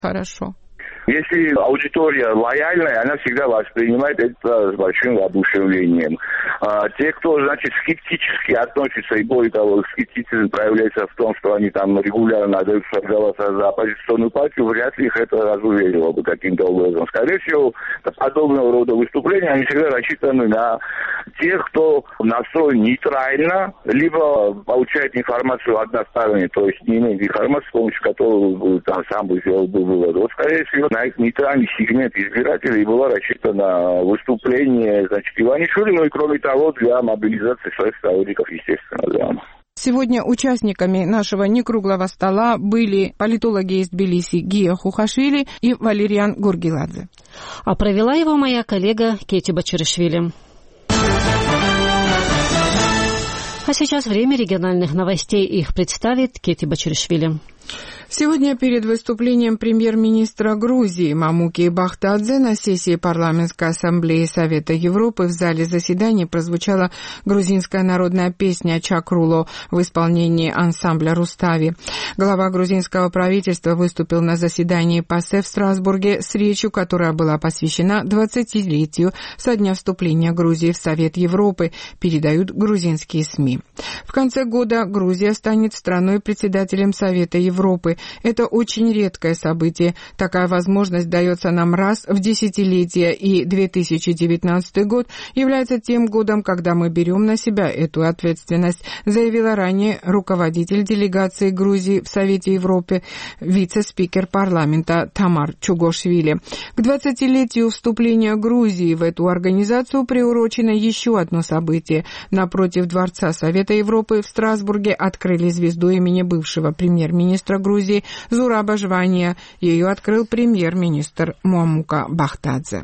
Хорошо. Если аудитория лояльная, она всегда воспринимает это с большим воодушевлением. Те, кто, скептически относится, и более того, скептицизм проявляется в том, что они там регулярно отдают голоса за оппозиционную партию, вряд ли их это разуверило бы каким-то образом. Скорее всего, подобного рода выступления, они всегда рассчитаны на тех, кто настроен нейтрально, либо получает информацию односторонне, то есть не имеет информации, с помощью которой сам бы сделал бы вывод. Вот, скорее всего, на этот нейтральный сегмент избирателей было рассчитано выступление, Иванишвили, ну и кроме того, для мобилизации своих сторонников, естественно, да. Сегодня участниками нашего некруглого стола были политологи из Тбилиси Гия Хухашвили и Валериан Гургеладзе. А провела его моя коллега Кети Бачаришвили. А сейчас время региональных новостей. Их представит Кети Бачаришвили. Сегодня перед выступлением премьер-министра Грузии Мамуки Бахтадзе на сессии парламентской ассамблеи Совета Европы в зале заседаний прозвучала грузинская народная песня «Чакруло» в исполнении ансамбля «Рустави». Глава грузинского правительства выступил на заседании ПАСЕ в Страсбурге с речью, которая была посвящена 20-летию со дня вступления Грузии в Совет Европы, передают грузинские СМИ. В конце года Грузия станет страной-председателем Совета Европы. Это очень редкое событие. Такая возможность дается нам раз в десятилетие, и 2019 год является тем годом, когда мы берем на себя эту ответственность, заявила ранее руководитель делегации Грузии в Совете Европы, вице-спикер парламента Тамар Чугошвили. К 20-летию вступления Грузии в эту организацию приурочено еще одно событие. Напротив Дворца Совета Европы в Страсбурге открыли звезду имени бывшего премьер-министра Грузии Зураба Жвания. Ее открыл премьер-министр Мамука Бахтадзе.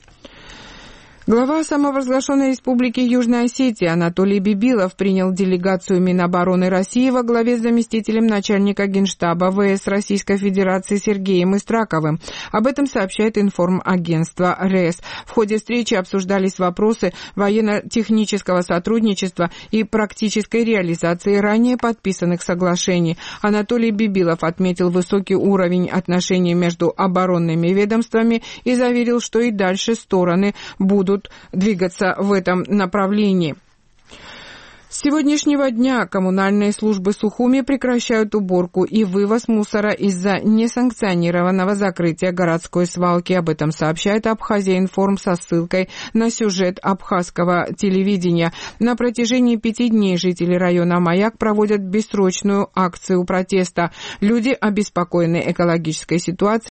Глава самопровозглашенной республики Южная Осетия Анатолий Бибилов принял делегацию Минобороны России во главе с заместителем начальника Генштаба ВС Российской Федерации Сергеем Истраковым. Об этом сообщает информагентство РЭС. В ходе встречи обсуждались вопросы военно-технического сотрудничества и практической реализации ранее подписанных соглашений. Анатолий Бибилов отметил высокий уровень отношений между оборонными ведомствами и заверил, что и дальше стороны будут двигаться в этом направлении. С сегодняшнего дня коммунальные службы Сухуми прекращают уборку и вывоз мусора из-за несанкционированного закрытия городской свалки. Об этом сообщает Абхазия-Информ со ссылкой на сюжет абхазского телевидения. На протяжении 5 дней жители района Маяк проводят бессрочную акцию протеста. Люди обеспокоены экологической ситуацией